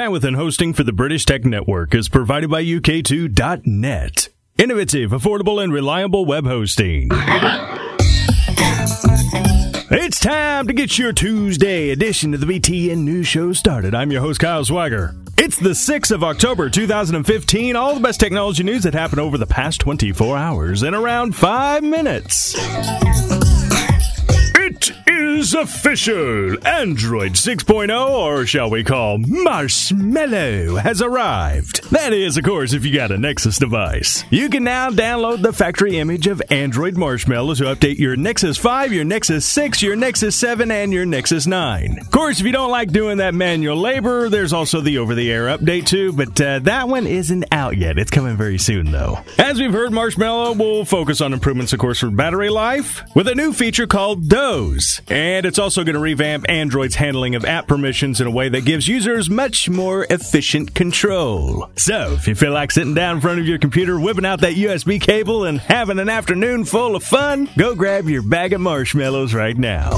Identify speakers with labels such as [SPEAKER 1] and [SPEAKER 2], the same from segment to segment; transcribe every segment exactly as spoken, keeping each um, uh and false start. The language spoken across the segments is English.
[SPEAKER 1] Bandwidth and hosting for the British Tech Network is provided by U K two dot net. Innovative, affordable, and reliable web hosting. It's time to get your Tuesday edition of the B T N News Show started. I'm your host, Kyle Swagger. It's the sixth of October, two thousand fifteen. All the best technology news that happened over the past twenty-four hours in around five minutes. It is official. Android six point oh, or shall we call Marshmallow, has arrived. That is, of course, if you got a Nexus device. You can now download the factory image of Android Marshmallow to update your Nexus five, your Nexus six, your Nexus seven, and your Nexus nine. Of course, if you don't like doing that manual labor, there's also the over-the-air update too, but uh, that one isn't out yet. It's coming very soon, though. As we've heard, Marshmallow will focus on improvements, of course, for battery life, with a new feature called Doze. And it's also going to revamp Android's handling of app permissions in a way that gives users much more efficient control. So, if you feel like sitting down in front of your computer, whipping out that U S B cable, and having an afternoon full of fun, go grab your bag of marshmallows right now.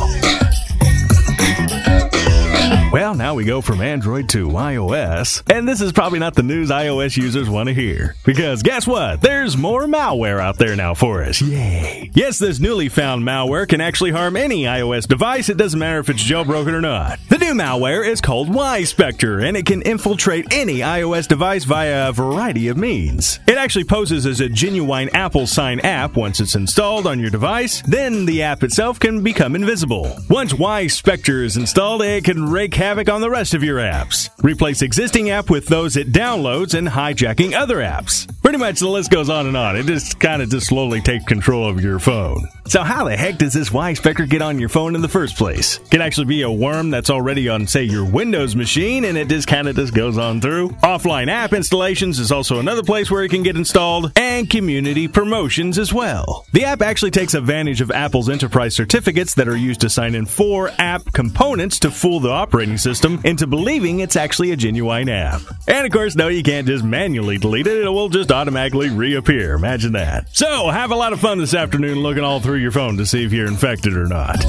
[SPEAKER 1] Well, now we go from Android to iOS, and this is probably not the news iOS users want to hear. Because guess what? There's more malware out there now for us. Yay! Yes, this newly found malware can actually harm any iOS device. It doesn't matter if it's jailbroken or not. The new malware is called Y-Spectre, and it can infiltrate any iOS device via a variety of means. It actually poses as a genuine Apple Sign app once it's installed on your device. Then the app itself can become invisible. Once Y-Spectre is installed, it can rake havoc on the rest of your apps. Replace existing app with those it downloads and hijacking other apps. Pretty much the list goes on and on. It just kind of just slowly takes control of your phone. So how the heck does this Y-Spectre get on your phone in the first place? It can actually be a worm that's already on, say, your Windows machine, and it just kind of just goes on through. Offline app installations is also another place where it can get installed, and community promotions as well. The app actually takes advantage of Apple's enterprise certificates that are used to sign in four app components to fool the operating system into believing it's actually a genuine app. And of course, no, you can't just manually delete it. It will just automatically reappear. Imagine that. So, have a lot of fun this afternoon looking all through your phone to see if you're infected or not.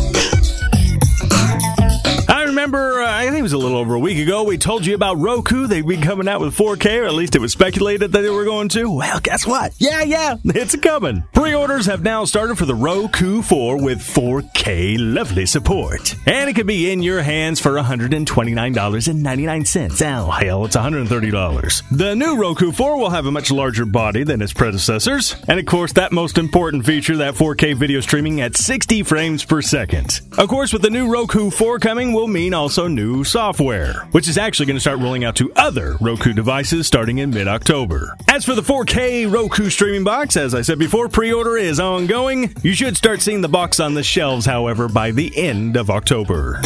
[SPEAKER 1] I remember, uh, I think it was a little over a week ago, we told you about Roku. They'd be coming out with four K, or at least it was speculated that they were going to. Well, guess what? Yeah, yeah, it's coming. Pre-orders have now started for the Roku four with four K lovely support. And it could be in your hands for one hundred twenty-nine dollars and ninety-nine cents. Oh, hell, it's one hundred thirty dollars. The new Roku four will have a much larger body than its predecessors. And of course, that most important feature, that four K video streaming at sixty frames per second. Of course, with the new Roku four coming will mean also new software, which is actually going to start rolling out to other Roku devices starting in mid-October. As for the four K Roku streaming box, as I said before, pre-order is ongoing. You should start seeing the box on the shelves, however, by the end of October.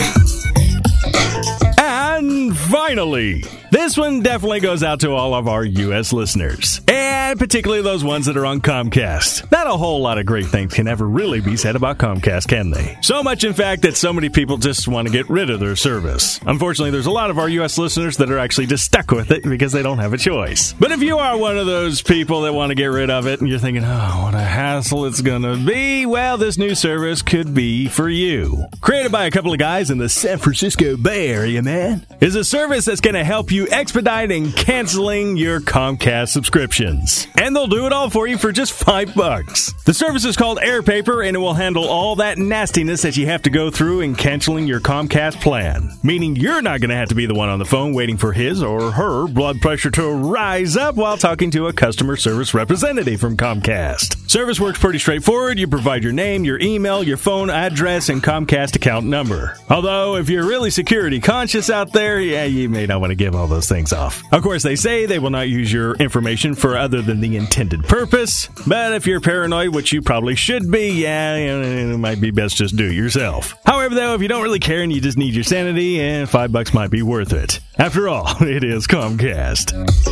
[SPEAKER 1] And finally, this one definitely goes out to all of our U S listeners, and particularly those ones that are on Comcast. Not a whole lot of great things can ever really be said about Comcast, can they? So much, in fact, that so many people just want to get rid of their service. Unfortunately, there's a lot of our U S listeners that are actually just stuck with it because they don't have a choice. But if you are one of those people that want to get rid of it and you're thinking, oh, what a hassle it's gonna be, well, this new service could be for you. Created by a couple of guys in the San Francisco Bay Area, man, is a service that's going to help you expediting canceling your Comcast subscriptions. And they'll do it all for you for just five bucks. The service is called AirPaper, and it will handle all that nastiness that you have to go through in canceling your Comcast plan. Meaning you're not going to have to be the one on the phone waiting for his or her blood pressure to rise up while talking to a customer service representative from Comcast. Service works pretty straightforward. You provide your name, your email, your phone address, and Comcast account number. Although, if you're really security conscious out there, yeah, you may not want to give all those things off. Of course, they say they will not use your information for other than the intended purpose, but if you're paranoid, which you probably should be, yeah, it might be best just do it yourself. However, though, if you don't really care and you just need your sanity, eh, five bucks might be worth it. After all, it is Comcast.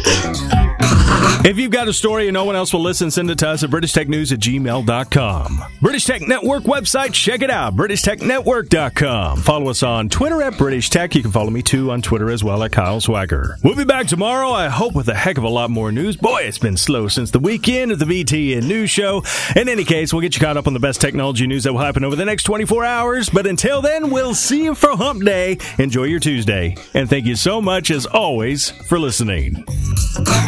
[SPEAKER 1] If you've got a story and no one else will listen, send it to us at british tech news at gmail dot com. British Tech Network website, check it out, british tech network dot com. Follow us on Twitter at British Tech. You can follow me too on Twitter as well at Kyle Swagger. We'll be back tomorrow, I hope, with a heck of a lot more news. Boy, it's been slow since the weekend of the B T N News Show. In any case, we'll get you caught up on the best technology news that will happen over the next twenty-four hours. But until then, we'll see you for Hump Day. Enjoy your Tuesday. And thank you so so much, as always, for listening.